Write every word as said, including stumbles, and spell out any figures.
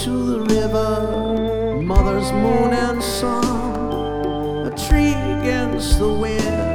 to the river, mother's moon and song, a tree against the wind.